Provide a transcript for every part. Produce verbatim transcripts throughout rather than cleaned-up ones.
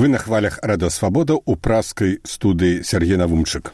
Вы на хвалях Радио Свобода у пражской студии Сергей Навумчик.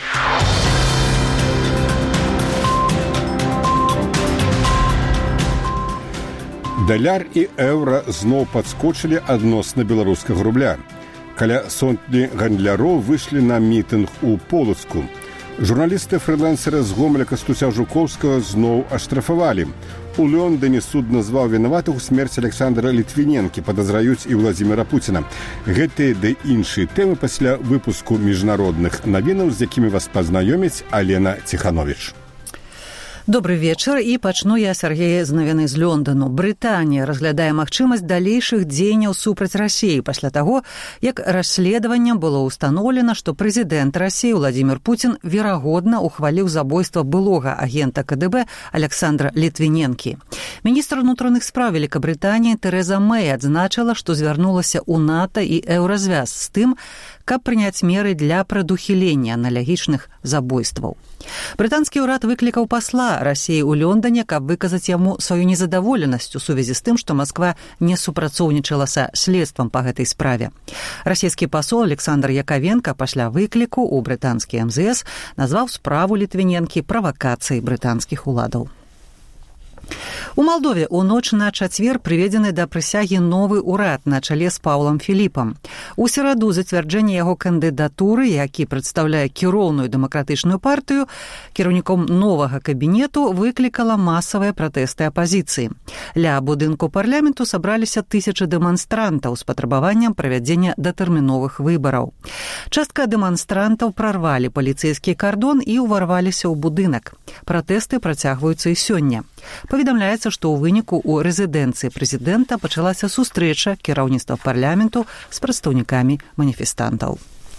Даляр і еўра зноў падскочылі адносна беларускага рубля. Каля сотні гандляроў выйшлі на мітынг у Полацку. Журналісты-фрилансеры з Гомеля Кастуся Жукоўскага зноў аштрафавалі. У Лондоне суд назваў вінаватых у смерці Александра Літвіненкі, падазраюць і Владзіміра Пуціна. Гэтыя ды іншыя тэмы пасля выпуску міжнародных навінаў, з якімі вас пазнаёміць Алена Ціхановіч. Добрый вечар, і пачну я, Сергей, з навіны з Лондону. Брытанія разглядае магчымасць далейшых дзеянняў супраць Расіі пасля таго, як расследаваннем было ўстаноўлена, што прэзідэнт Расіі Владзімір Пуцін верагодна ухваліў забойства былога агента ка дэ бэ Александра Літвіненкі. Міністр унутраных спраў Великабрытаніі Тэрэза Мэй адзначыла, што звярнулася ў НАТО і Еўразвяз з тым, каб прыняць меры для прадухілення аналагічных забойстваў. Брытанскі ўрад выклікаў пасла Расіі ў Лондоне, каб выказаць яму сваю незадаволенасць у сувязі з тым, што Масква не супрацоўнічала са следствам па гэтай справе. Расійскі пасол Александр Якавенка пасля выкліку ў брытанскі эм зэ эс назваў справу Літвіненкі правакацыяй брытанскіх уладаў. У Малдове у ноч на чацвер прыведзены да прысягі новы ўрад на чале з Паўлам Філіпам. У сераду зацвярджэнне яго кандыдатуры, які прадстаўляе кіроўную дэмакратычную партыю, кіраўніком новага кабінету выклікала масавыя пратэсты апазіцыі. Ля будынку парламенту сабраліся тысячы дэманстрантаў з патрабаваннем правядзення датэрміновых выбараў. Частка дэманстрантаў прарвалі паліцэйскі кардон і ўварваліся ў будынак. Пратэсты працягваюцца і сёння. Паведамляецца, што ў выніку ў рэзідэнцыі прэзідэнта пачалася сустрэча кіраўніцтва парламенту з прадстаўнікамі маніфестантаў.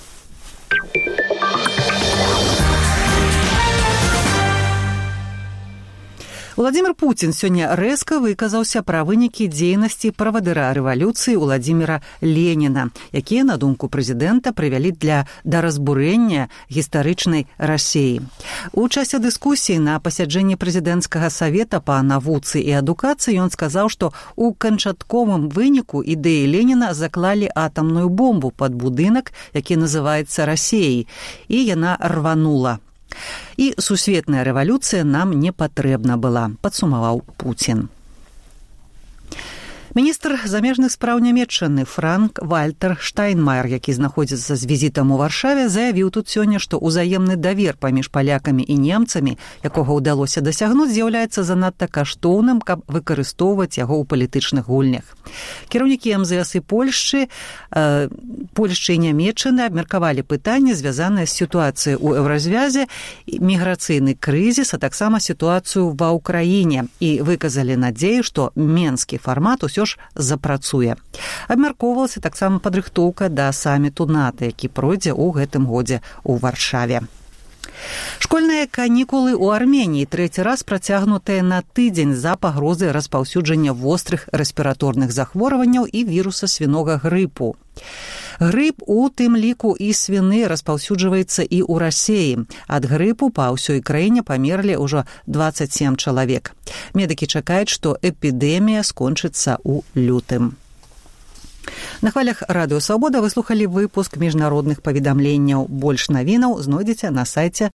Владзімір Пуцін сёння рэзка выказаўся пра вынікі дзейнасці правадыра рэвалюцыі Владзіміра Леніна, якія, на думку прэзідэнта, прывялі для да разбурэння гістарычнай Расіі. У часе дыскусіі на пасяджэнні прэзідэнцкага савета па навуцы і адукацыі ён сказаў, што ў канчатковым выніку ідэі Леніна заклалі атамную бомбу пад будынак, які называецца Расіяй, і яна рванула. І сусветная рэвалюцыя нам не патрэбна была, падсумаваў Пуцін. Міністр замежных спраў Нямецчыны Франк Вальтер Штайнмаер, які знаходзіцца з візітам у Варшаве, заявіў тут сёння, што ўзаемны давер паміж палякамі і немцамі, якога ўдалося дасягнуць, з'яўляецца занадта каштоўным, каб выкарыстоўваць яго ў палітычных гульнях. Кіраўнікі эм зэ эс і Польшчы, э, Польшчы і Нямецчыны абмеркавалі пытанні, звязаныя з сітуацыяй у Еўразвязе, міграцыйны крызіс, а таксама сітуацыю ва ўкраіне, і выказалі надзею, што менскі фармат усё ж запрацуе. Абмяркоўвалася таксама падрыхтоўка да саміту НАТО, які пройдзе ў гэтым годзе ў Варшаве. Школьныя канікулы ў Арменіі трэці раз працягнутыя на тыдзень з-за пагрозы распаўсюджання вострых рэспіраторных захворванняў і віруса свінога грыпу. Грып, у тым ліку і свіны, распаўсюджваецца і ў Расіі. Ад грыпу па ўсёй краіне памерлі ўжо дваццаць сем чалавек. Медыкі чакаюць, што эпідэмія скончыцца ў лютым. На хвалях Радыё Свабода вы слухалі выпуск міжнародных паведамленняў. Больш навінаў знойдзеце на сайце